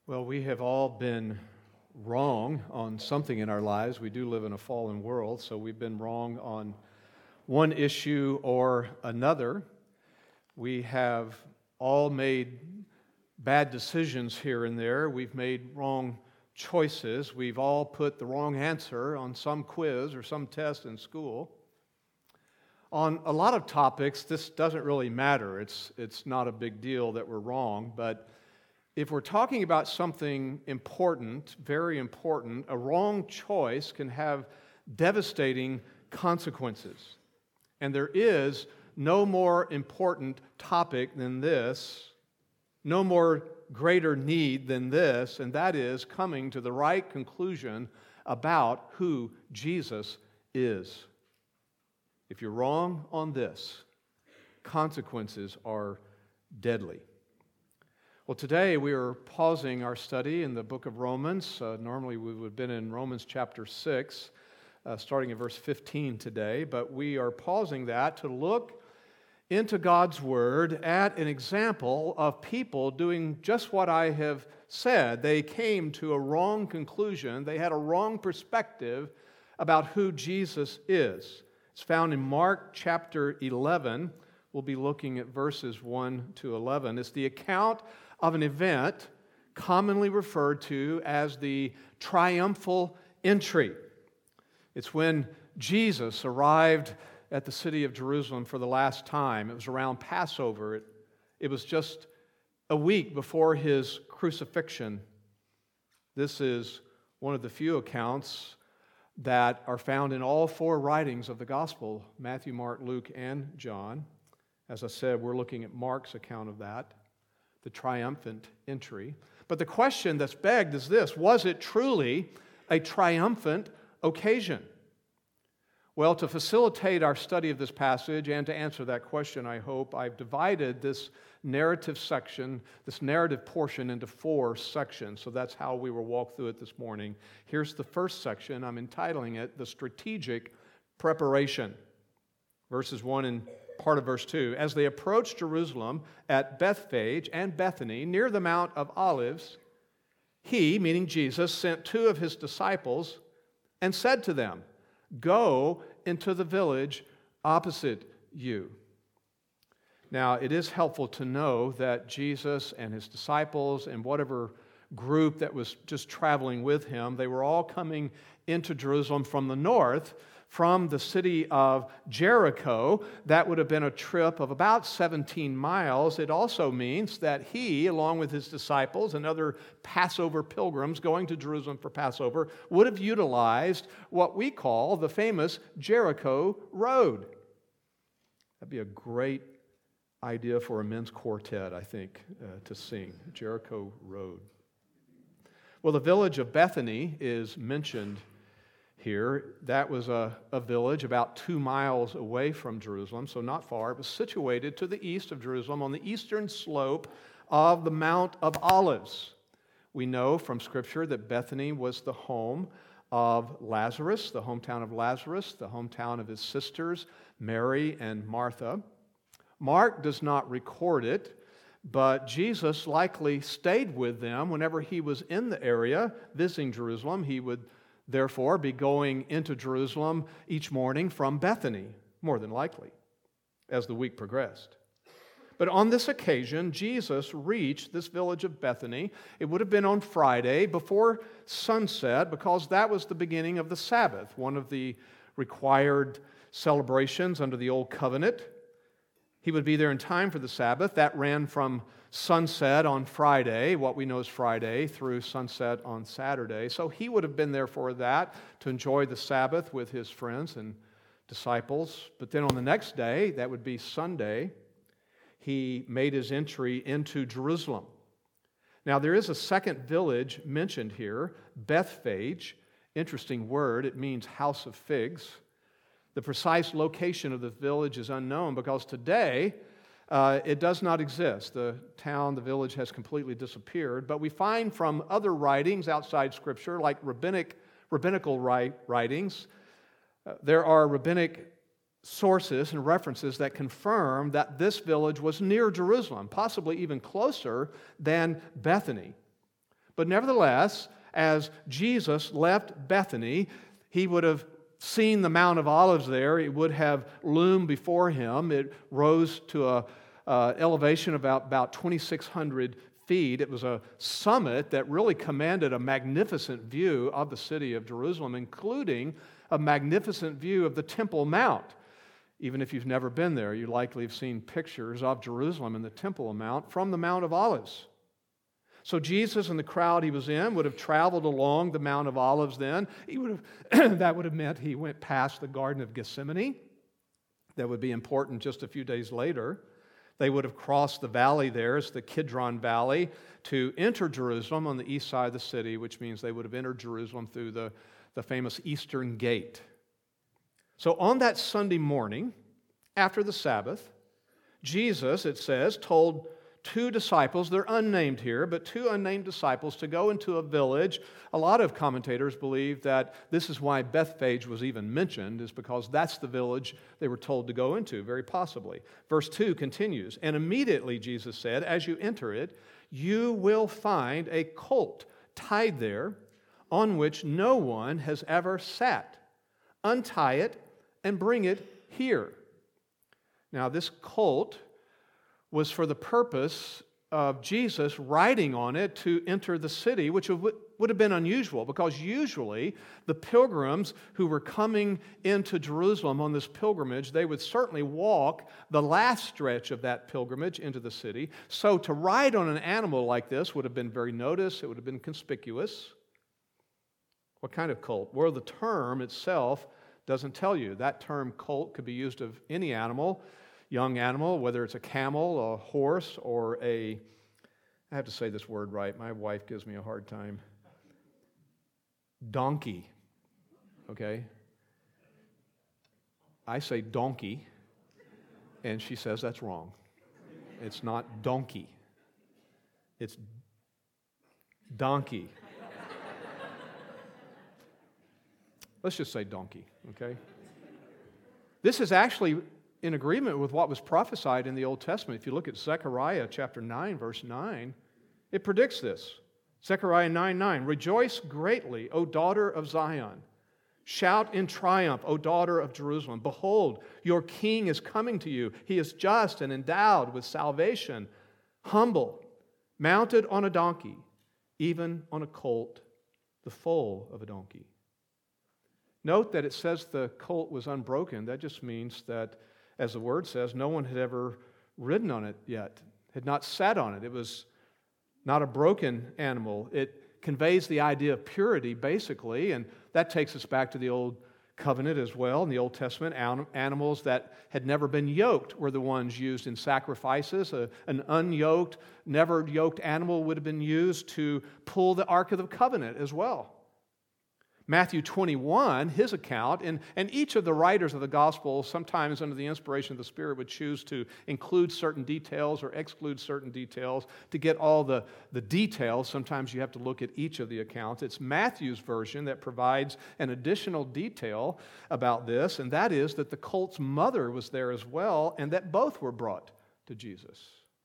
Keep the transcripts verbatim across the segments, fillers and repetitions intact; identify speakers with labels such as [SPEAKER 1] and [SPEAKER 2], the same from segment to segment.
[SPEAKER 1] Well, we have all been wrong on something in our lives. We do live in a fallen world, so we've been wrong on one issue or another. We have all made bad decisions here and there. We've made wrong choices. We've all put the wrong answer on some quiz or some test in school. On a lot of topics, this doesn't really matter. It's, it's not a big deal that we're wrong, but if we're talking about something important, very important, a wrong choice can have devastating consequences. And there is no more important topic than this, no more greater need than this, and that is coming to the right conclusion about who Jesus is. If you're wrong on this, consequences are deadly. Well, today we are pausing our study in the book of Romans. Uh, normally we would have been in Romans chapter six, uh, starting in verse fifteen today, but we are pausing that to look into God's Word at an example of people doing just what I have said. They came to a wrong conclusion. They had a wrong perspective about who Jesus is. It's found in Mark chapter eleven. We'll be looking at verses one to eleven. It's the account of an event commonly referred to as the triumphal entry. It's when Jesus arrived at the city of Jerusalem for the last time. It was around Passover. It, it was just a week before his crucifixion. This is one of the few accounts that are found in all four writings of the gospel, Matthew, Mark, Luke, and John. As I said, we're looking at Mark's account of that, the triumphant entry. But the question that's begged is this: was it truly a triumphant occasion? Well, to facilitate our study of this passage and to answer that question, I hope, I've divided this narrative section, this narrative portion, into four sections. So that's how we will walk through it this morning. Here's the first section. I'm entitling it The Strategic Preparation. Verses one and part of verse two. As they approached Jerusalem at Bethphage and Bethany, near the Mount of Olives, he, meaning Jesus, sent two of his disciples and said to them, "Go into the village opposite you." Now, it is helpful to know that Jesus and his disciples and whatever group that was just traveling with him, they were all coming into Jerusalem from the north, from the city of Jericho. That would have been a trip of about seventeen miles. It also means that he, along with his disciples and other Passover pilgrims going to Jerusalem for Passover, would have utilized what we call the famous Jericho Road. That'd be a great idea for a men's quartet, I think, uh, to sing, Jericho Road. Well, the village of Bethany is mentioned here. That was a, a village about two miles away from Jerusalem, so not far. It was situated to the east of Jerusalem on the eastern slope of the Mount of Olives. We know from Scripture that Bethany was the home of Lazarus, the hometown of Lazarus, the hometown of his sisters, Mary and Martha. Mark does not record it, but Jesus likely stayed with them whenever he was in the area visiting Jerusalem. He would therefore be going into Jerusalem each morning from Bethany, more than likely, as the week progressed. But on this occasion, Jesus reached this village of Bethany. It would have been on Friday before sunset, because that was the beginning of the Sabbath, one of the required celebrations under the Old Covenant. He would be there in time for the Sabbath. That ran from sunset on Friday, what we know as Friday, through sunset on Saturday. So he would have been there for that, to enjoy the Sabbath with his friends and disciples. But then on the next day, that would be Sunday, he made his entry into Jerusalem. Now, there is a second village mentioned here, Bethphage. Interesting word. It means house of figs. The precise location of the village is unknown, because today uh, it does not exist. The town, the village has completely disappeared. But we find from other writings outside Scripture, like rabbinic, rabbinical writings, uh, there are rabbinic sources and references that confirm that this village was near Jerusalem, possibly even closer than Bethany. But nevertheless, as Jesus left Bethany, he would have seen the Mount of Olives there. It would have loomed before him. It rose to a uh, elevation of about, about twenty-six hundred feet. It was a summit that really commanded a magnificent view of the city of Jerusalem, including a magnificent view of the Temple Mount. Even if you've never been there, you likely have seen pictures of Jerusalem and the Temple Mount from the Mount of Olives. So Jesus and the crowd he was in would have traveled along the Mount of Olives then. He would have that would have meant he went past the Garden of Gethsemane. That would be important just a few days later. They would have crossed the valley there, it's the Kidron Valley, to enter Jerusalem on the east side of the city, which means they would have entered Jerusalem through the, the famous Eastern Gate. So on that Sunday morning, after the Sabbath, Jesus, it says, told two disciples, they're unnamed here, but two unnamed disciples, to go into a village. A lot of commentators believe that this is why Bethphage was even mentioned, is because that's the village they were told to go into, very possibly. Verse two continues, and immediately Jesus said, as you enter it, you will find a colt tied there on which no one has ever sat. Untie it and bring it here. Now, this colt was for the purpose of Jesus riding on it to enter the city, which would have been unusual because usually the pilgrims who were coming into Jerusalem on this pilgrimage, they would certainly walk the last stretch of that pilgrimage into the city. So to ride on an animal like this would have been very noticed, it would have been conspicuous. What kind of colt? Well, the term itself doesn't tell you. That term colt could be used of any animal, young animal, whether it's a camel, a horse, or a, I have to say this word right, my wife gives me a hard time, donkey, okay? I say donkey, and she says that's wrong. It's not donkey. It's donkey. Let's just say donkey, okay? This is actually in agreement with what was prophesied in the Old Testament. If you look at Zechariah chapter nine, verse nine, it predicts this. Zechariah nine nine, rejoice greatly, O daughter of Zion. Shout in triumph, O daughter of Jerusalem. Behold, your king is coming to you. He is just and endowed with salvation, humble, mounted on a donkey, even on a colt, the foal of a donkey. Note that it says the colt was unbroken. That just means that, as the word says, no one had ever ridden on it yet, had not sat on it. It was not a broken animal. It conveys the idea of purity, basically, and that takes us back to the Old Covenant as well. In the Old Testament, animals that had never been yoked were the ones used in sacrifices. A, an unyoked, never yoked animal would have been used to pull the Ark of the Covenant as well. Matthew twenty-one, his account, and, and each of the writers of the Gospel, sometimes under the inspiration of the Spirit, would choose to include certain details or exclude certain details. To get all the, the details, sometimes you have to look at each of the accounts. It's Matthew's version that provides an additional detail about this, and that is that the colt's mother was there as well, and that both were brought to Jesus.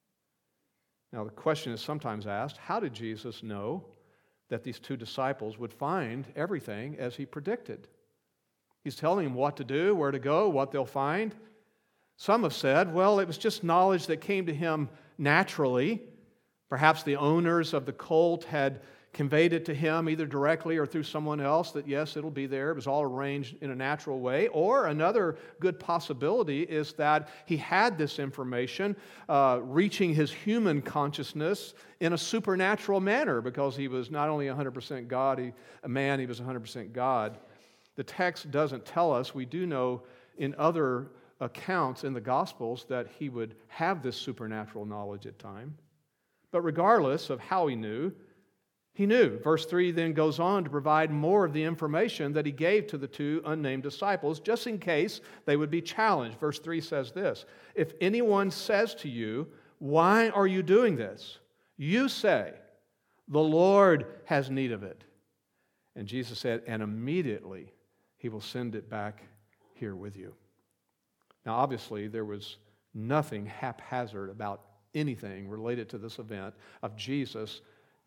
[SPEAKER 1] Now, the question is sometimes asked, how did Jesus know that these two disciples would find everything as he predicted? He's telling them what to do, where to go, what they'll find. Some have said, well, it was just knowledge that came to him naturally. Perhaps the owners of the colt had conveyed it to him either directly or through someone else that, yes, it'll be there. It was all arranged in a natural way. Or another good possibility is that he had this information uh, reaching his human consciousness in a supernatural manner because he was not only one hundred percent God, he, a man, he was one hundred percent God. The text doesn't tell us. We do know in other accounts in the Gospels that he would have this supernatural knowledge at time. But regardless of how he knew, he knew. Verse three then goes on to provide more of the information that he gave to the two unnamed disciples, just in case they would be challenged. Verse three says this, if anyone says to you, why are you doing this? You say, the Lord has need of it. And Jesus said, and immediately he will send it back here with you. Now, obviously, there was nothing haphazard about anything related to this event of Jesus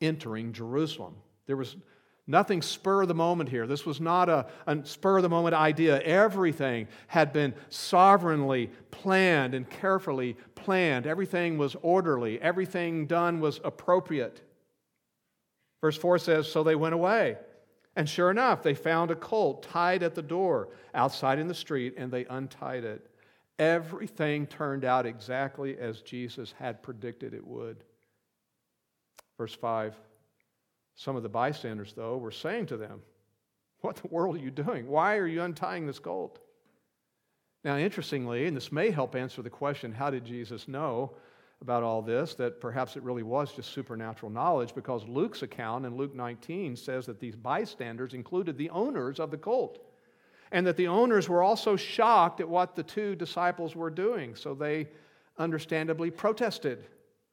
[SPEAKER 1] entering Jerusalem. There was nothing spur of the moment here. This was not a, a spur of the moment idea. Everything had been sovereignly planned and carefully planned. Everything was orderly. Everything done was appropriate. Verse four says, so they went away. And sure enough, they found a colt tied at the door outside in the street, and they untied it. Everything turned out exactly as Jesus had predicted it would. Verse five, some of the bystanders, though, were saying to them, what in the world are you doing? Why are you untying this colt? Now, interestingly, and this may help answer the question, how did Jesus know about all this, that perhaps it really was just supernatural knowledge, because Luke's account in Luke nineteen says that these bystanders included the owners of the colt, and that the owners were also shocked at what the two disciples were doing, so they understandably protested.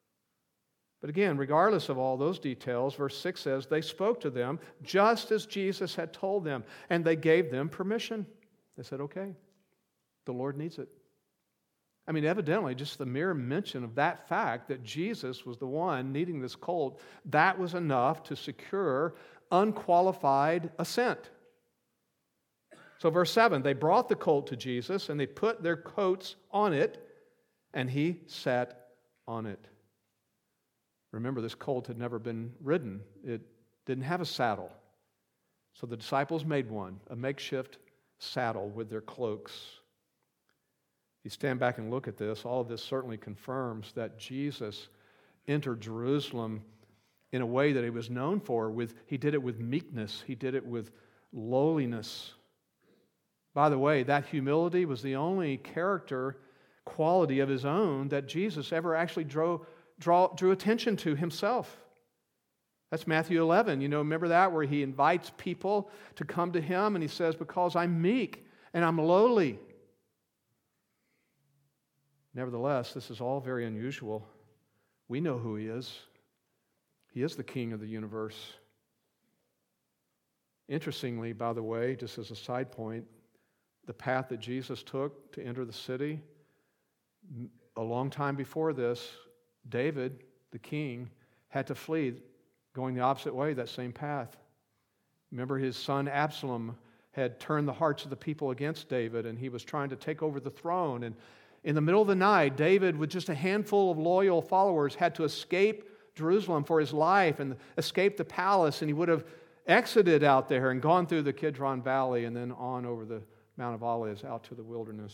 [SPEAKER 1] But again, regardless of all those details, verse six says, they spoke to them just as Jesus had told them, and they gave them permission. They said, okay, the Lord needs it. I mean, evidently, just the mere mention of that fact that Jesus was the one needing this colt, that was enough to secure unqualified assent. So verse seven, they brought the colt to Jesus, and they put their coats on it, and he sat on it. Remember, this colt had never been ridden. It didn't have a saddle. So the disciples made one, a makeshift saddle with their cloaks. If you stand back and look at this, all of this certainly confirms that Jesus entered Jerusalem in a way that he was known for. With, he did it with meekness. He did it with lowliness. By the way, that humility was the only character quality of his own that Jesus ever actually drew, draw, drew attention to himself. That's Matthew eleven. You know, remember that, where he invites people to come to him, and he says, because I'm meek and I'm lowly. Nevertheless, this is all very unusual. We know who he is. He is the King of the universe. Interestingly, by the way, just as a side point, the path that Jesus took to enter the city, a long time before this, David, the king, had to flee, going the opposite way, that same path. Remember, his son Absalom had turned the hearts of the people against David, and he was trying to take over the throne. And in the middle of the night, David, with just a handful of loyal followers, had to escape Jerusalem for his life and escape the palace, and he would have exited out there and gone through the Kidron Valley and then on over the Mount of Olives out to the wilderness.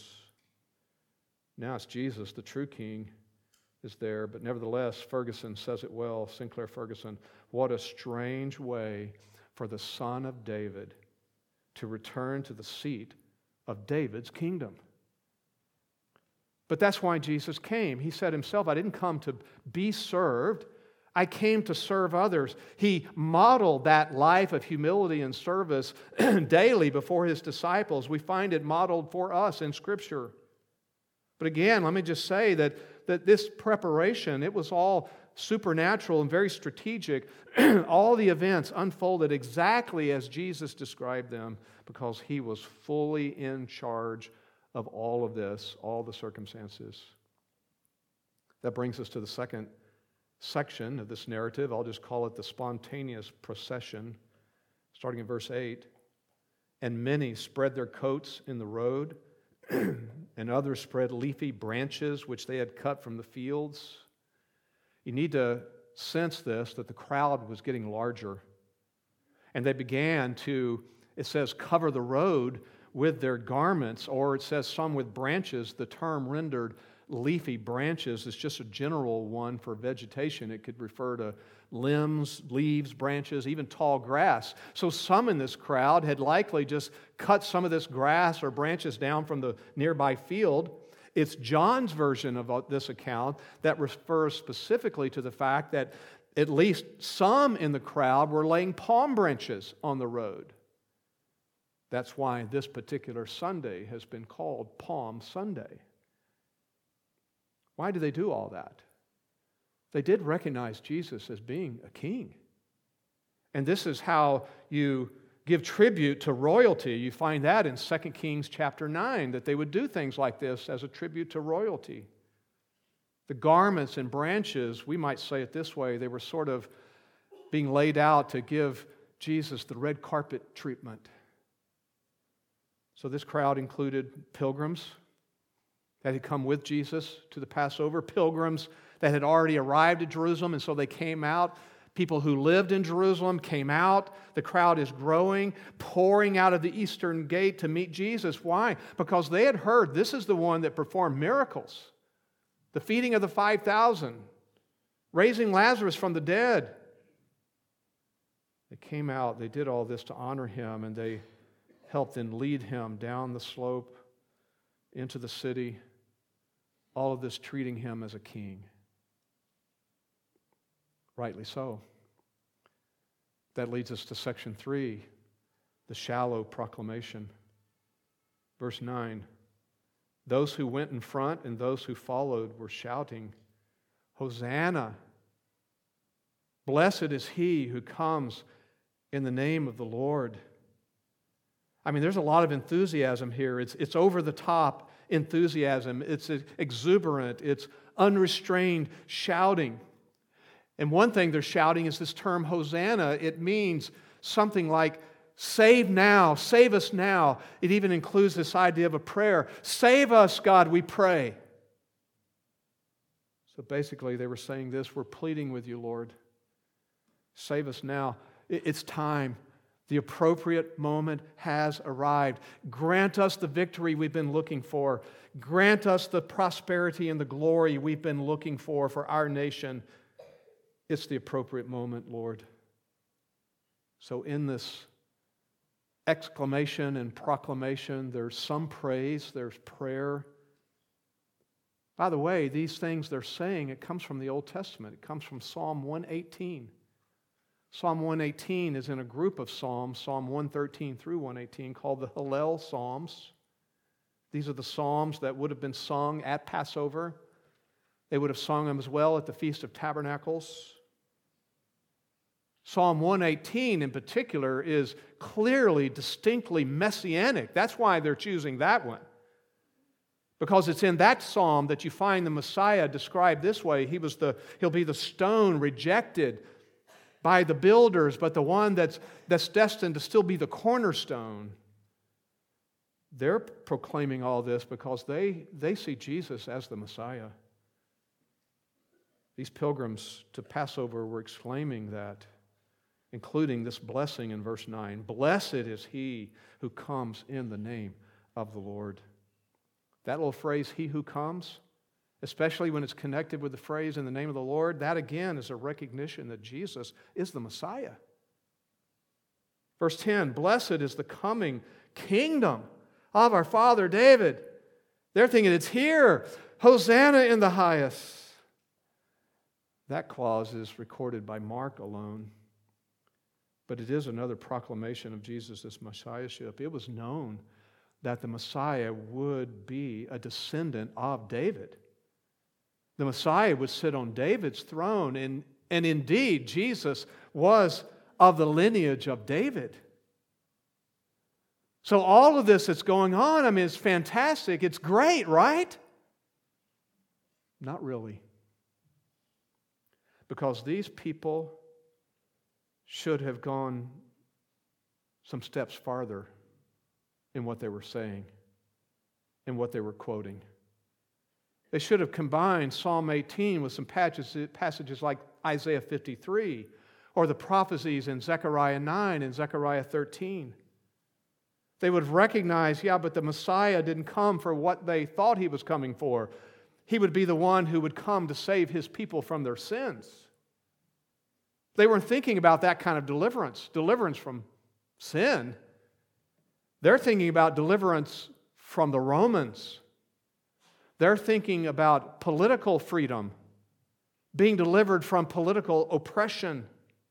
[SPEAKER 1] Now it's Jesus, the true king, is there. But nevertheless, Ferguson says it well, Sinclair Ferguson, what a strange way for the Son of David to return to the seat of David's kingdom. But that's why Jesus came. He said himself, I didn't come to be served. I came to serve others. He modeled that life of humility and service daily before his disciples. We find it modeled for us in Scripture. But again, let me just say that, that this preparation, it was all supernatural and very strategic. All the events unfolded exactly as Jesus described them, because he was fully in charge of all of this, all the circumstances. That brings us to the second section of this narrative. I'll just call it the spontaneous procession, starting in verse eight. And many spread their coats in the road, and others spread leafy branches which they had cut from the fields. You need to sense this, that the crowd was getting larger. And they began to, it says, cover the road with their garments, or it says some with branches. The term rendered leafy branches is just a general one for vegetation. It could refer to limbs, leaves, branches, even tall grass. So some in this crowd had likely just cut some of this grass or branches down from the nearby field. It's John's version of this account that refers specifically to the fact that at least some in the crowd were laying palm branches on the road. That's why this particular Sunday has been called Palm Sunday. Why do they do all that? They did recognize Jesus as being a king. And this is how you give tribute to royalty. You find that in Second Kings chapter nine, that they would do things like this as a tribute to royalty. The garments and branches, we might say it this way, they were sort of being laid out to give Jesus the red carpet treatment. So this crowd included pilgrims that had come with Jesus to the Passover, pilgrims that had already arrived at Jerusalem, and so they came out. People who lived in Jerusalem came out. The crowd is growing, pouring out of the eastern gate to meet Jesus. Why? Because they had heard this is the one that performed miracles. The feeding of the five thousand, raising Lazarus from the dead. They came out, they did all this to honor him, and they helped and lead him down the slope into the city. All of this treating him as a king. Rightly so. That leads us to section three, the shallow proclamation. Verse nine, those who went in front and those who followed were shouting, Hosanna! Blessed is he who comes in the name of the Lord. I mean, there's a lot of enthusiasm here. It's, it's over-the-top enthusiasm. It's exuberant. It's unrestrained shouting. And one thing they're shouting is this term Hosanna. It means something like, save now, save us now. It even includes this idea of a prayer. Save us, God, we pray. So basically they were saying this, we're pleading with you, Lord. Save us now. It's time. The appropriate moment has arrived. Grant us the victory we've been looking for. Grant us the prosperity and the glory we've been looking for for our nation. It's the appropriate moment, Lord. So in this exclamation and proclamation, there's some praise, there's prayer. By the way, these things they're saying, it comes from the Old Testament. It comes from Psalm one eighteen. Psalm one eighteen is in a group of Psalms, Psalm one thirteen through one eighteen, called the Hallel Psalms. These are the Psalms that would have been sung at Passover. They would have sung them as well at the Feast of Tabernacles. Psalm one eighteen in particular is clearly, distinctly messianic. That's why they're choosing that one. Because it's in that psalm that you find the Messiah described this way. He was the, he'll be the stone rejected by the builders, but the one that's, that's destined to still be the cornerstone. They're proclaiming all this because they, they see Jesus as the Messiah. These pilgrims to Passover were exclaiming that, including this blessing in verse nine. Blessed is he who comes in the name of the Lord. That little phrase, he who comes, especially when it's connected with the phrase in the name of the Lord, that again is a recognition that Jesus is the Messiah. Verse ten, blessed is the coming kingdom of our father David. They're thinking it's here. Hosanna in the highest. That clause is recorded by Mark alone. But it is another proclamation of Jesus' Messiahship. It was known that the Messiah would be a descendant of David. The Messiah would sit on David's throne, and, and indeed, Jesus was of the lineage of David. So all of this that's going on, I mean, it's fantastic. It's great, right? Not really. Because these people should have gone some steps farther in what they were saying, in what they were quoting. They should have combined Psalm eighteen with some passages, passages like Isaiah fifty-three or the prophecies in Zechariah nine and Zechariah thirteen. They would have recognized, yeah, but the Messiah didn't come for what they thought he was coming for. He would be the one who would come to save his people from their sins. They weren't thinking about that kind of deliverance, deliverance from sin. They're thinking about deliverance from the Romans. They're thinking about political freedom, being delivered from political oppression.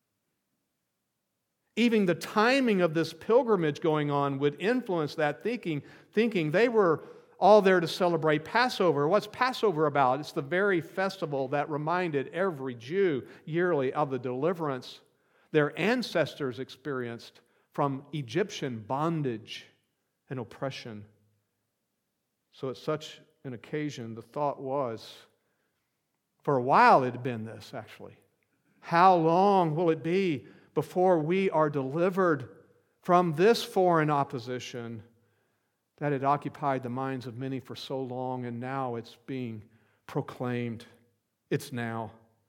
[SPEAKER 1] Even the timing of this pilgrimage going on would influence that thinking, thinking they were all there to celebrate Passover. What's Passover about? It's the very festival that reminded every Jew yearly of the deliverance their ancestors experienced from Egyptian bondage and oppression. So at such an occasion, the thought was, for a while it had been this actually, How long will it be before we are delivered from this foreign opposition that had occupied the minds of many for so long, and now it's being proclaimed? It's now.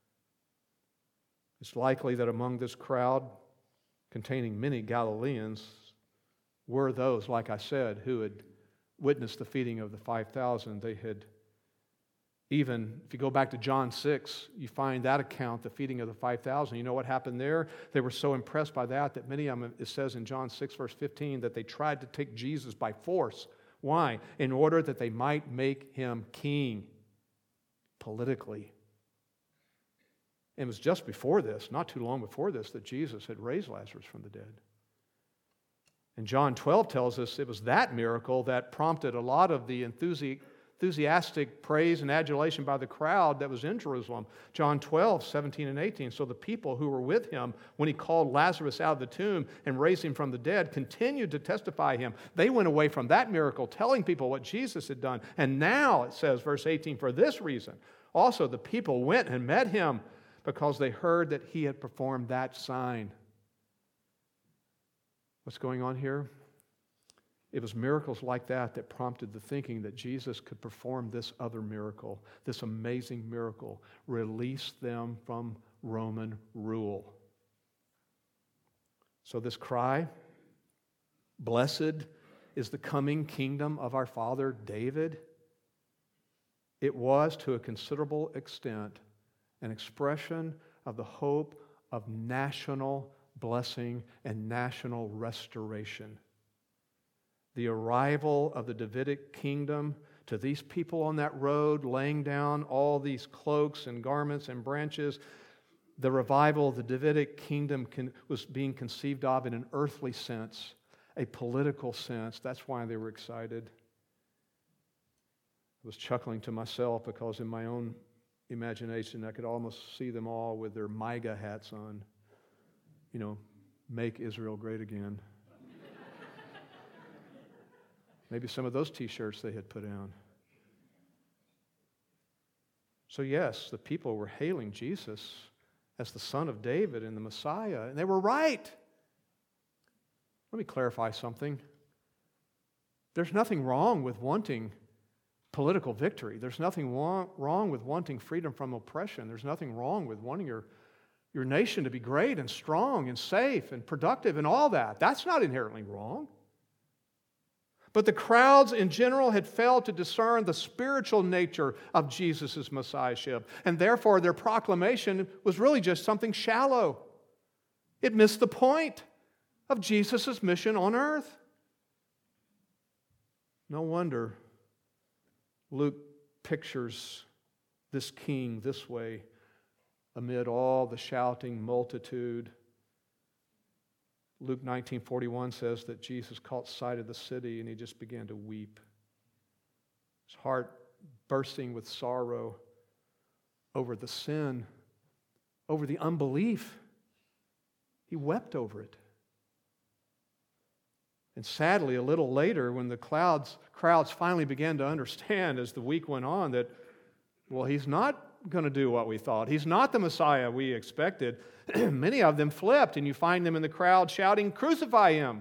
[SPEAKER 1] It's likely that among this crowd, containing many Galileans, were those, like I said, who had witnessed the feeding of the five thousand. They had even, if you go back to John six, you find that account, the feeding of the five thousand. You know what happened there? They were so impressed by that that many of them, it says in John six, verse fifteen, that they tried to take Jesus by force. Why? In order that they might make him king politically. And it was just before this, not too long before this, that Jesus had raised Lazarus from the dead. And John twelve tells us it was that miracle that prompted a lot of the enthusi- enthusiastic praise and adulation by the crowd that was in Jerusalem. John twelve, seventeen and eighteen. So the people who were with him when he called Lazarus out of the tomb and raised him from the dead continued to testify him. They went away from that miracle telling people what Jesus had done. And now, it says, verse eighteen, for this reason, also the people went and met him because they heard that he had performed that sign. What's going on here? It was miracles like that that prompted the thinking that Jesus could perform this other miracle, this amazing miracle, release them from Roman rule. So this cry, blessed is the coming kingdom of our father David, it was to a considerable extent an expression of the hope of national blessing and national restoration. The arrival of the Davidic kingdom to these people on that road, laying down all these cloaks and garments and branches, the revival of the Davidic kingdom can, was being conceived of in an earthly sense, a political sense. That's why they were excited. I was chuckling to myself because in my own imagination I could almost see them all with their MAGA hats on. You know, make Israel great again. Maybe some of those t-shirts they had put on. So yes, the people were hailing Jesus as the Son of David and the Messiah, and they were right. Let me clarify something. There's nothing wrong with wanting political victory. There's nothing wrong with wanting freedom from oppression. There's nothing wrong with wanting your, your nation to be great and strong and safe and productive and all that. That's not inherently wrong. But the crowds in general had failed to discern the spiritual nature of Jesus' messiahship, and therefore their proclamation was really just something shallow. It missed the point of Jesus' mission on earth. No wonder Luke pictures this king this way amid all the shouting multitude. Luke nineteen forty-one says that Jesus caught sight of the city and he just began to weep. His heart bursting with sorrow over the sin, over the unbelief. He wept over it. And sadly, a little later, when the clouds, crowds finally began to understand as the week went on that, well, he's not going to do what we thought. He's not the Messiah we expected. Many of them flipped, and you find them in the crowd shouting, "Crucify him!"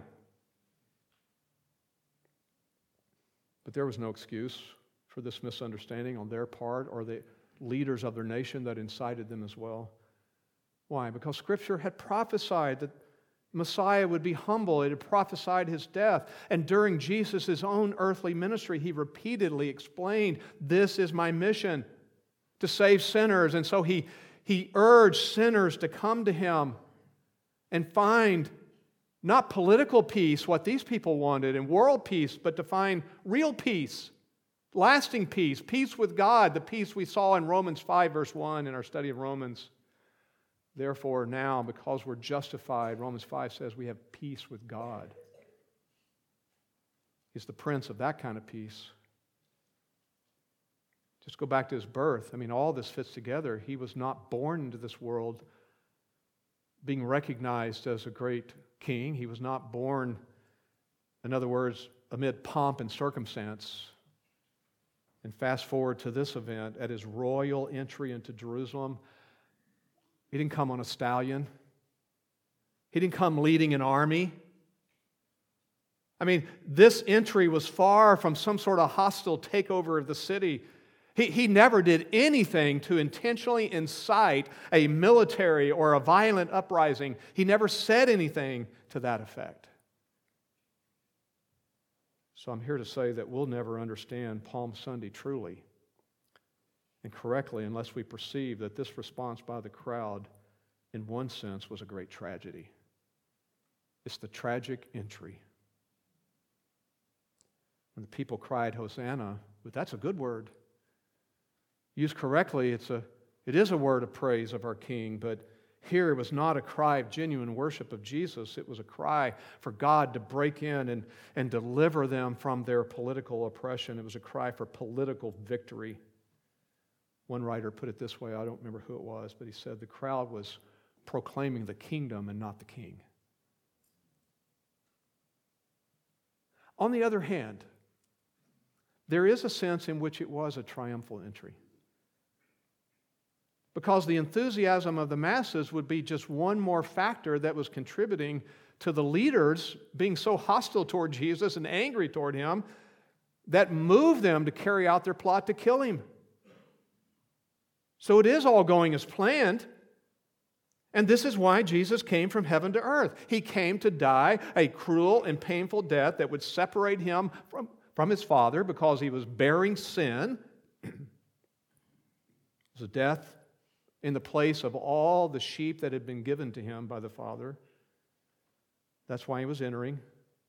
[SPEAKER 1] But there was no excuse for this misunderstanding on their part or the leaders of their nation that incited them as well. Why? Because Scripture had prophesied that Messiah would be humble. It had prophesied his death. And during Jesus' own earthly ministry, he repeatedly explained, this is my mission, to save sinners. And so he, he urged sinners to come to him and find not political peace, what these people wanted, and world peace, but to find real peace, lasting peace, peace with God, the peace we saw in Romans five, verse one in our study of Romans. Therefore, now, because we're justified, Romans five says we have peace with God. He's the Prince of that kind of peace. Just go back to his birth. I mean, all this fits together. He was not born into this world being recognized as a great king. He was not born, in other words, amid pomp and circumstance. And fast forward to this event, at his royal entry into Jerusalem, He didn't come on a stallion. He didn't come leading an army. I mean, this entry was far from some sort of hostile takeover of the city. He, he never did anything to intentionally incite a military or a violent uprising. He never said anything to that effect. So I'm here to say that we'll never understand Palm Sunday truly and correctly unless we perceive that this response by the crowd, in one sense, was a great tragedy. It's the tragic entry. When the people cried, Hosanna, but that's a good word. Used correctly, it's a, it is a word of praise of our King, but here it was not a cry of genuine worship of Jesus. It was a cry for God to break in and, and deliver them from their political oppression. It was a cry for political victory. One writer put it this way, I don't remember who it was, but he said the crowd was proclaiming the kingdom and not the king. On the other hand, there is a sense in which it was a triumphal entry. Because the enthusiasm of the masses would be just one more factor that was contributing to the leaders being so hostile toward Jesus and angry toward him that moved them to carry out their plot to kill him. So it is all going as planned. And this is why Jesus came from heaven to earth. He came to die a cruel and painful death that would separate him from, from his Father because he was bearing sin. It was a death in the place of all the sheep that had been given to him by the Father. That's why he was entering.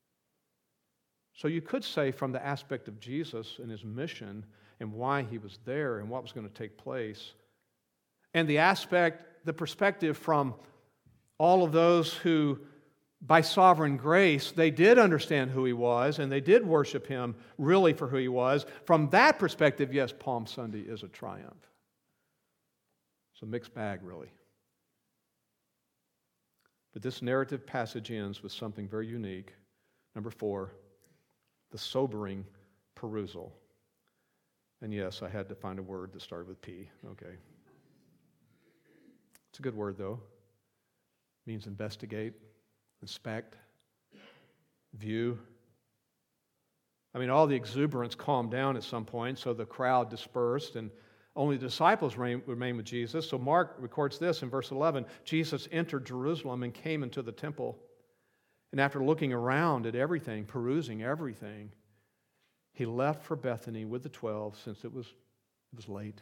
[SPEAKER 1] So you could say from the aspect of Jesus and his mission and why he was there and what was going to take place, and the aspect, the perspective from all of those who, by sovereign grace, they did understand who he was and they did worship him really for who he was. From that perspective, yes, Palm Sunday is a triumph. It's a mixed bag, really. But this narrative passage ends with something very unique. Number four, the sobering perusal. And yes, I had to find a word that started with P. Okay. It's a good word, though. It means investigate, inspect, view. I mean, all the exuberance calmed down at some point, so the crowd dispersed, and only the disciples remained with Jesus. So Mark records this in verse eleven. Jesus entered Jerusalem and came into the temple. And after looking around at everything, perusing everything, he left for Bethany with the twelve since it was, it was late.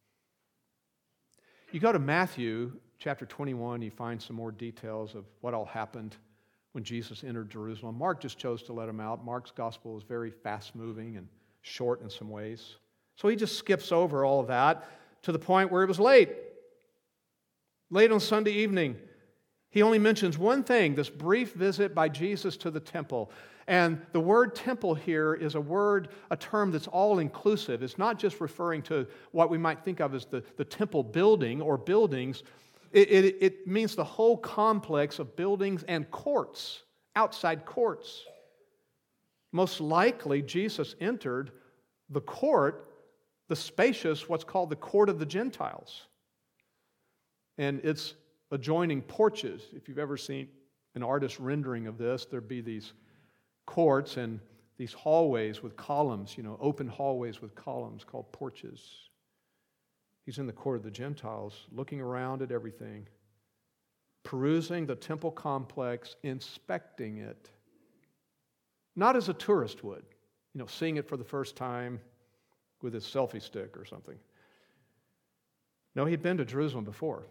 [SPEAKER 1] You go to Matthew chapter twenty-one, you find some more details of what all happened when Jesus entered Jerusalem. Mark just chose to let him out. Mark's gospel is very fast-moving and short in some ways. So he just skips over all of that to the point where it was late. Late on Sunday evening. He only mentions one thing, this brief visit by Jesus to the temple. And the word temple here is a word, a term that's all-inclusive. It's not just referring to what we might think of as the, the temple building or buildings. It, it, it means the whole complex of buildings and courts, outside courts. Most likely, Jesus entered the court, the spacious, what's called the court of the Gentiles. And it's adjoining porches. If you've ever seen an artist rendering of this, there'd be these courts and these hallways with columns, you know, open hallways with columns called porches. He's in the court of the Gentiles, looking around at everything, perusing the temple complex, inspecting it. Not as a tourist would, you know, seeing it for the first time with his selfie stick or something. No, he'd been to Jerusalem before.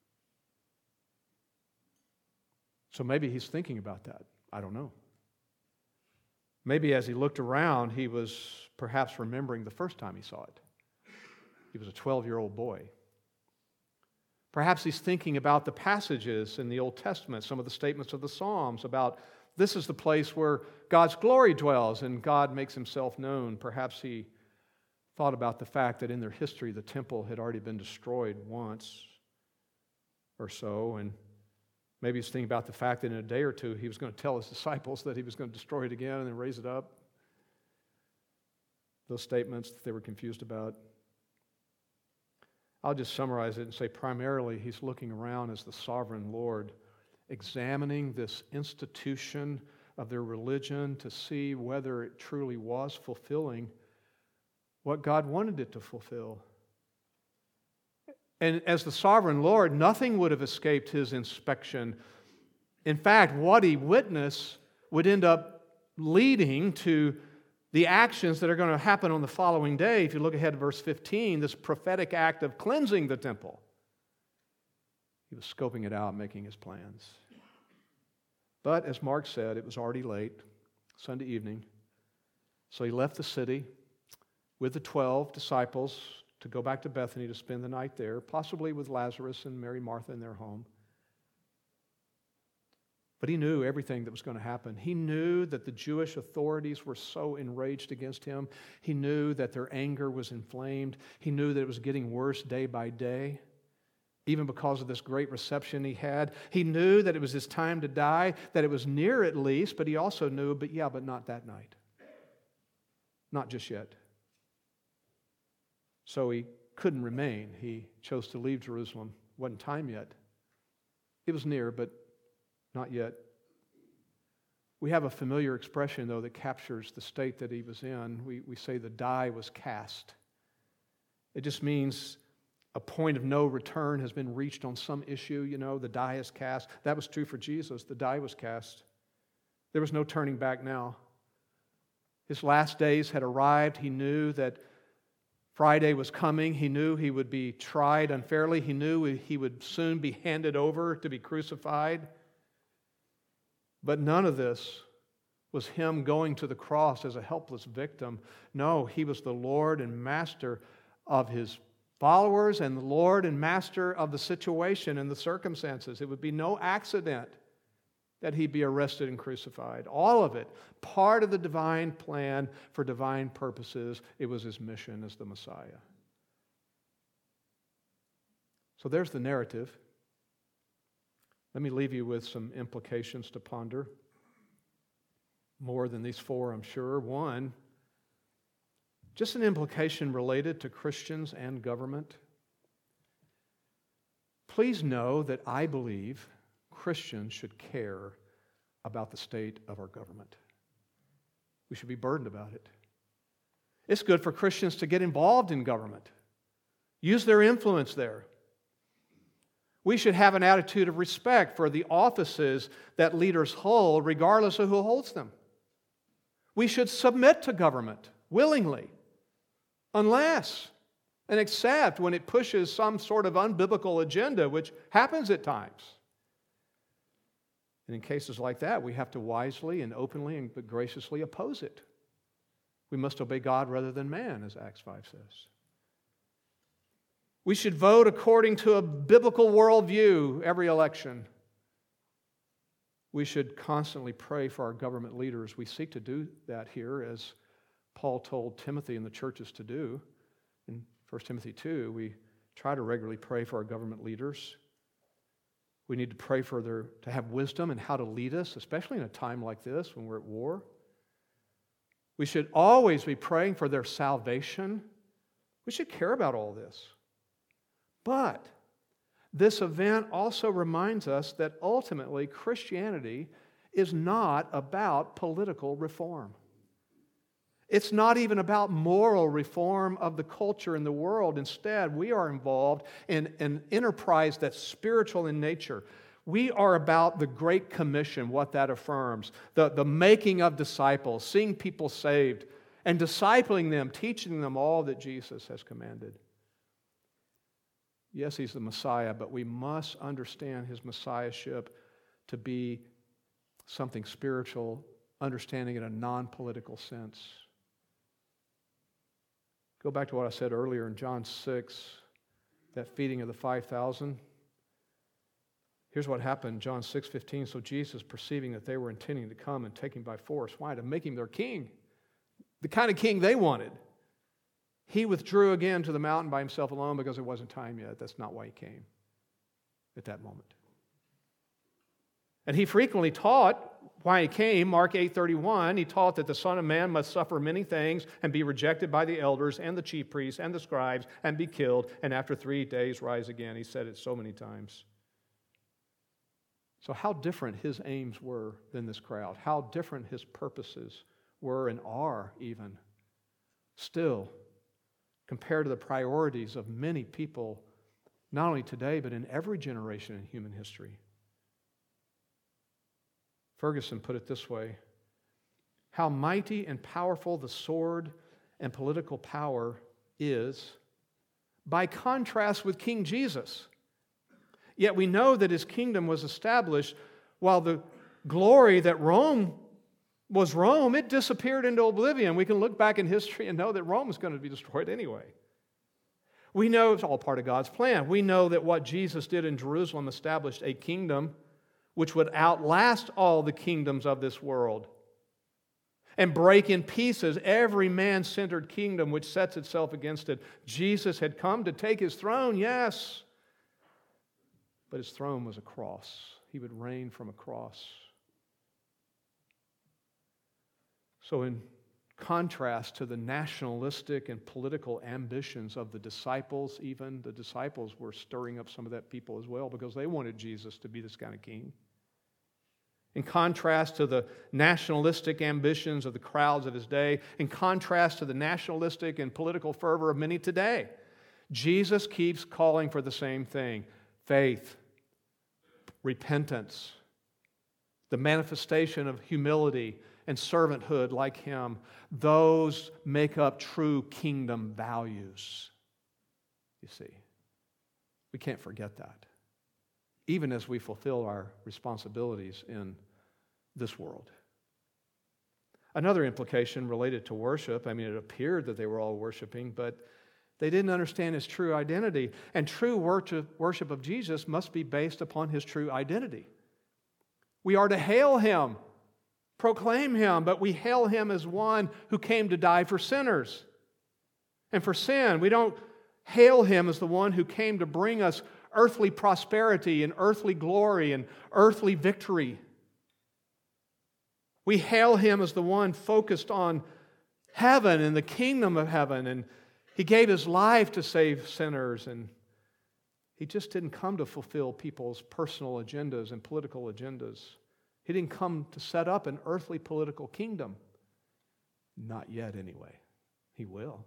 [SPEAKER 1] So maybe he's thinking about that. I don't know. Maybe as he looked around, he was perhaps remembering the first time he saw it. He was a twelve-year-old boy. Perhaps he's thinking about the passages in the Old Testament, some of the statements of the Psalms about this is the place where God's glory dwells and God makes himself known. Perhaps he thought about the fact that in their history the temple had already been destroyed once or so, and maybe he's thinking about the fact that in a day or two he was going to tell his disciples that he was going to destroy it again and then raise it up. Those statements that they were confused about. I'll just summarize it and say primarily he's looking around as the sovereign Lord, examining this institution of their religion to see whether it truly was fulfilling what God wanted it to fulfill. And as the sovereign Lord, nothing would have escaped his inspection. In fact, what he witnessed would end up leading to the actions that are going to happen on the following day. If you look ahead to verse fifteen, this prophetic act of cleansing the temple. He was scoping it out, making his plans. But as Mark said, it was already late, Sunday evening. So he left the city with the twelve disciples to go back to Bethany to spend the night there, possibly with Lazarus and Mary Martha in their home. But he knew everything that was going to happen. He knew that the Jewish authorities were so enraged against him. He knew that their anger was inflamed. He knew that it was getting worse day by day, even because of this great reception he had. He knew that it was his time to die, that it was near at least, but he also knew, but yeah, but not that night. Not just yet. So he couldn't remain. He chose to leave Jerusalem. It wasn't time yet. It was near, but not yet. We have a familiar expression, though, that captures the state that he was in. We, we say the die was cast. It just means a point of no return has been reached on some issue. You know, the die is cast. That was true for Jesus. The die was cast. There was no turning back now. His last days had arrived. He knew that Friday was coming. He knew he would be tried unfairly. He knew he would soon be handed over to be crucified. But none of this was him going to the cross as a helpless victim. No, he was the Lord and Master of his followers and the Lord and Master of the situation and the circumstances. It would be no accident that he be arrested and crucified. All of it, part of the divine plan for divine purposes. It was his mission as the Messiah. So there's the narrative. Let me leave you with some implications to ponder. More than these four, I'm sure. One, just an implication related to Christians and government. Please know that I believe Christians should care about the state of our government. We should be burdened about it. It's good for Christians to get involved in government, use their influence there. We should have an attitude of respect for the offices that leaders hold, regardless of who holds them. We should submit to government willingly, unless and except when it pushes some sort of unbiblical agenda, which happens at times. And in cases like that, we have to wisely and openly and graciously oppose it. We must obey God rather than man, as Acts five says. We should vote according to a biblical worldview every election. We should constantly pray for our government leaders. We seek to do that here, as Paul told Timothy and the churches to do. In First Timothy two, we try to regularly pray for our government leaders. We need to pray for their, to have wisdom in how to lead us, especially in a time like this when we're at war. We should always be praying for their salvation. We should care about all this. But this event also reminds us that ultimately Christianity is not about political reform. It's not even about moral reform of the culture and the world. Instead, we are involved in an enterprise that's spiritual in nature. We are about the Great Commission, what that affirms, the, the making of disciples, seeing people saved, and discipling them, teaching them all that Jesus has commanded. Yes, he's the Messiah, but we must understand his messiahship to be something spiritual, understanding in a non-political sense. Go back to what I said earlier in John six, that feeding of the five thousand. Here's what happened, John six fifteen. So Jesus, perceiving that they were intending to come and take him by force, why? To make him their king, the kind of king they wanted. He withdrew again to the mountain by himself alone because it wasn't time yet. That's not why he came at that moment. And he frequently taught why he came, Mark eight thirty-one, he taught that the Son of Man must suffer many things and be rejected by the elders and the chief priests and the scribes and be killed, and after three days rise again. He said it so many times. So how different his aims were than this crowd. How different his purposes were and are even. Still, compared to the priorities of many people, not only today, but in every generation in human history. Ferguson put it this way: how mighty and powerful the sword and political power is, by contrast with King Jesus. Yet we know that his kingdom was established while the glory that Rome was Rome, it disappeared into oblivion. We can look back in history and know that Rome is going to be destroyed anyway. We know it's all part of God's plan. We know that what Jesus did in Jerusalem established a kingdom which would outlast all the kingdoms of this world and break in pieces every man-centered kingdom which sets itself against it. Jesus had come to take his throne, yes, but his throne was a cross. He would reign from a cross. So in contrast to the nationalistic and political ambitions of the disciples, even the disciples were stirring up some of that people as well because they wanted Jesus to be this kind of king. In contrast to the nationalistic ambitions of the crowds of his day, in contrast to the nationalistic and political fervor of many today, Jesus keeps calling for the same thing: faith, repentance, the manifestation of humility and servanthood like him. Those make up true kingdom values. You see, we can't forget that, even as we fulfill our responsibilities in this world. Another implication related to worship, I mean, it appeared that they were all worshiping, but they didn't understand his true identity. And true worship of Jesus must be based upon his true identity. We are to hail him, proclaim him, but we hail him as one who came to die for sinners and for sin. We don't hail him as the one who came to bring us earthly prosperity and earthly glory and earthly victory. We hail him as the one focused on heaven and the kingdom of heaven, and he gave his life to save sinners, and he just didn't come to fulfill people's personal agendas and political agendas. He didn't come to set up an earthly political kingdom. Not yet, anyway. He will.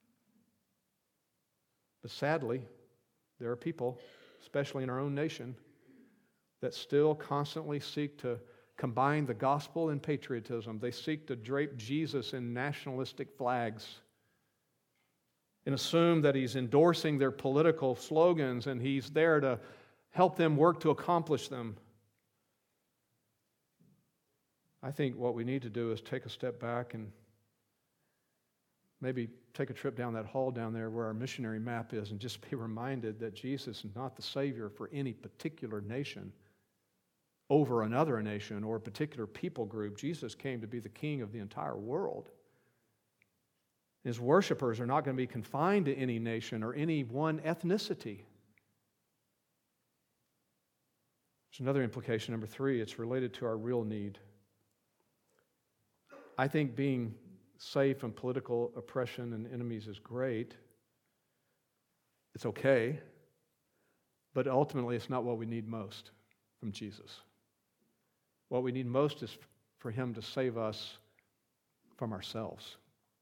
[SPEAKER 1] But sadly, there are people, especially in our own nation, that still constantly seek to combine the gospel and patriotism. They seek to drape Jesus in nationalistic flags and assume that he's endorsing their political slogans and he's there to help them work to accomplish them. I think what we need to do is take a step back and maybe take a trip down that hall down there where our missionary map is and just be reminded that Jesus is not the Savior for any particular nation over another nation or a particular people group. Jesus came to be the King of the entire world. His worshipers are not going to be confined to any nation or any one ethnicity. There's another implication, number three. It's related to our real need. I think being safe from political oppression and enemies is great. It's okay. But ultimately, it's not what we need most from Jesus. What we need most is for him to save us from ourselves.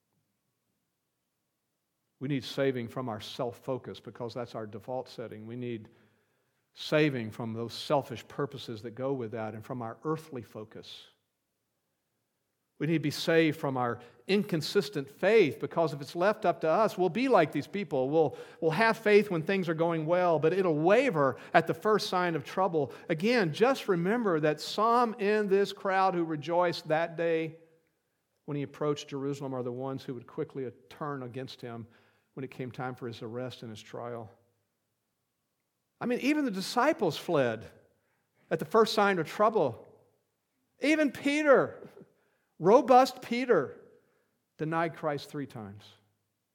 [SPEAKER 1] We need saving from our self-focus because that's our default setting. We need saving from those selfish purposes that go with that and from our earthly focus. We need to be saved from our inconsistent faith because if it's left up to us, we'll be like these people. We'll, we'll have faith when things are going well, but it'll waver at the first sign of trouble. Again, just remember that some in this crowd who rejoiced that day when he approached Jerusalem are the ones who would quickly turn against him when it came time for his arrest and his trial. I mean, even the disciples fled at the first sign of trouble. Even Peter, robust Peter, denied Christ three times.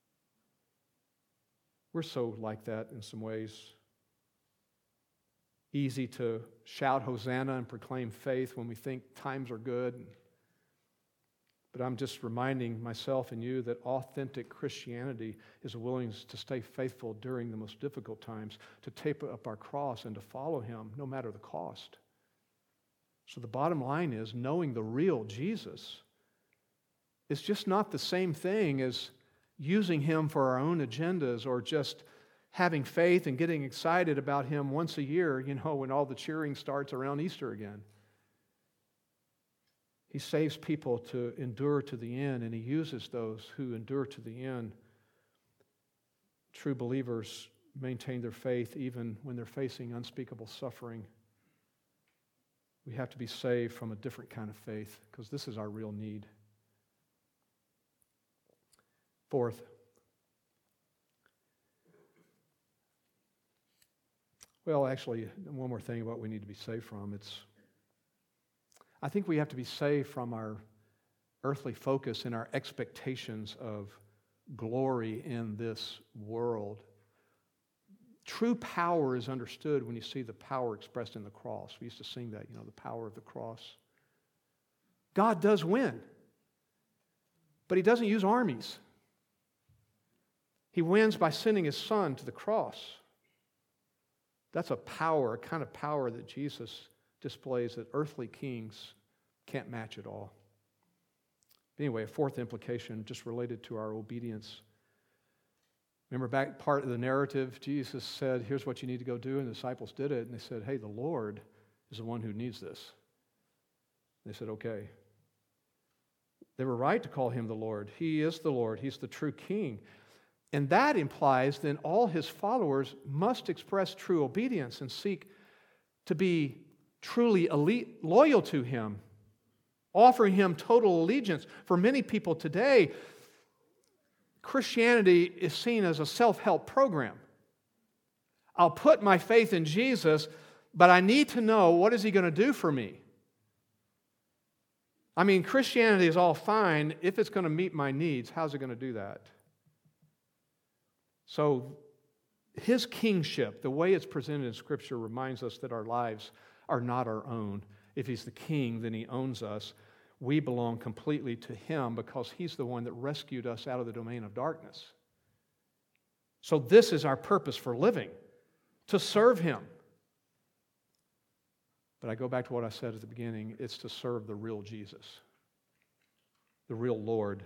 [SPEAKER 1] We're so like that in some ways. easy to shout Hosanna and proclaim faith when we think times are good. But I'm just reminding myself and you that authentic Christianity is a willingness to stay faithful during the most difficult times, to take up our cross and to follow Him no matter the cost. So the bottom line is, knowing the real Jesus is just not the same thing as using Him for our own agendas or just having faith and getting excited about Him once a year, you know, when all the cheering starts around Easter again. He saves people to endure to the end, and He uses those who endure to the end. True believers maintain their faith even when they're facing unspeakable suffering. We have to be saved from a different kind of faith because this is our real need. Fourth, well, actually, one more thing about what we need to be saved from. It's, I think we have to be saved from our earthly focus and our expectations of glory in this world. True power is understood when you see the power expressed in the cross. We used to sing that, you know, the power of the cross. God does win, but He doesn't use armies. He wins by sending His Son to the cross. That's a power, a kind of power that Jesus displays that earthly kings can't match at all. Anyway, a fourth implication just related to our obedience. Remember back part of the narrative, Jesus said, here's what you need to go do, and the disciples did it, and they said, hey, the Lord is the one who needs this. They said, okay. They were right to call Him the Lord. He is the Lord. He's the true King. And that implies then all His followers must express true obedience and seek to be truly elite, loyal to Him, offering Him total allegiance. For many people today, Christianity is seen as a self-help program. I'll put my faith in Jesus, but I need to know, what is He going to do for me? I mean, Christianity is all fine if it's going to meet my needs. How's it going to do that? So, His kingship, the way it's presented in Scripture, reminds us that our lives are not our own. If He's the King, then He owns us. We belong completely to Him because He's the one that rescued us out of the domain of darkness. So this is our purpose for living, to serve Him. But I go back to what I said at the beginning, it's to serve the real Jesus, the real Lord.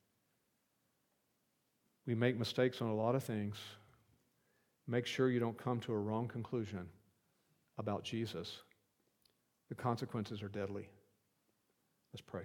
[SPEAKER 1] We make mistakes on a lot of things. Make sure you don't come to a wrong conclusion about Jesus. The consequences are deadly. Let's pray.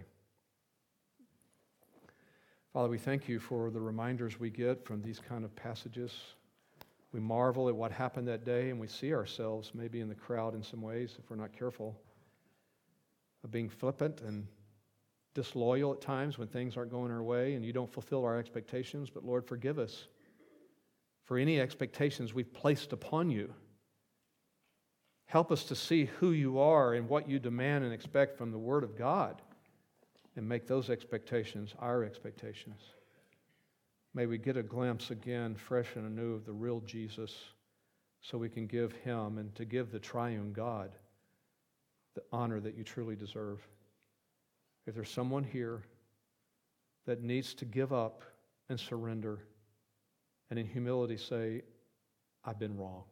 [SPEAKER 1] Father, we thank You for the reminders we get from these kind of passages. We marvel at what happened that day, and we see ourselves maybe in the crowd in some ways, if we're not careful, of being flippant and disloyal at times when things aren't going our way and You don't fulfill our expectations. But Lord, forgive us for any expectations we've placed upon You. Help us to see who You are and what You demand and expect from the Word of God, and make those expectations our expectations. May we get a glimpse again, fresh and anew, of the real Jesus, so we can give Him and to give the triune God the honor that You truly deserve. If there's someone here that needs to give up and surrender and in humility say, I've been wrong.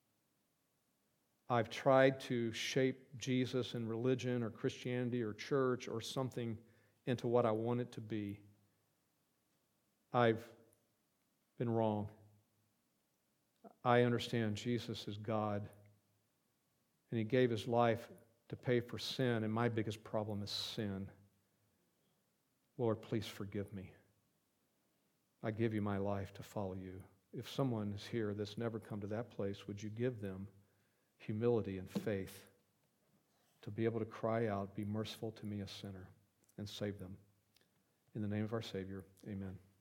[SPEAKER 1] I've tried to shape Jesus and religion or Christianity or church or something into what I want it to be. I've been wrong. I understand Jesus is God, and He gave His life to pay for sin, and my biggest problem is sin. Lord, please forgive me. I give You my life to follow You. If someone is here that's never come to that place, would You give them humility and faith to be able to cry out, be merciful to me, a sinner, and save them. In the name of our Savior, amen.